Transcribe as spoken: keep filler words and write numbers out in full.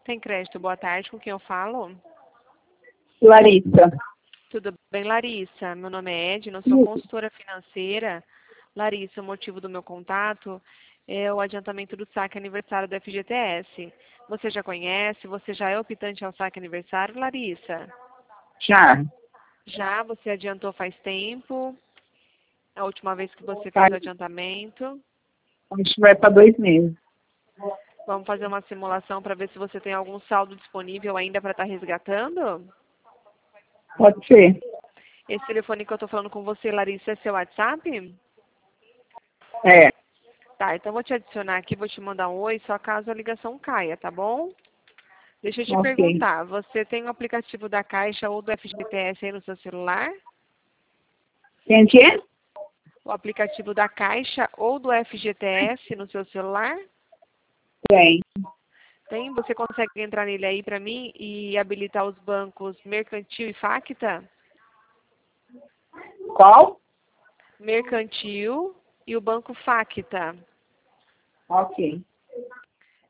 Tem crédito, boa tarde, com quem eu falo? Larissa. Tudo bem, Larissa? Meu nome é Edna, eu sou consultora financeira. Larissa, o motivo do meu contato é o adiantamento do saque aniversário do F G T S. Você já conhece? Você já é optante ao saque aniversário, Larissa? Já. Já? Você adiantou faz tempo? A última vez que você Tá. fez o adiantamento? A gente vai para dois meses. Vamos fazer uma simulação para ver se você tem algum saldo disponível ainda para estar resgatando? Pode ser. Esse telefone que eu estou falando com você, Larissa, é seu WhatsApp? É. Tá, então vou te adicionar aqui, vou te mandar um oi, só caso a ligação caia, tá bom? Deixa eu te Ok. perguntar, você tem o aplicativo da Caixa ou do F G T S aí no seu celular? Tem que? O aplicativo da Caixa ou do F G T S no seu celular? Tem. Tem? Você consegue entrar nele aí para mim e habilitar os bancos Mercantil e Facta? Qual? Mercantil e o banco Facta. Ok.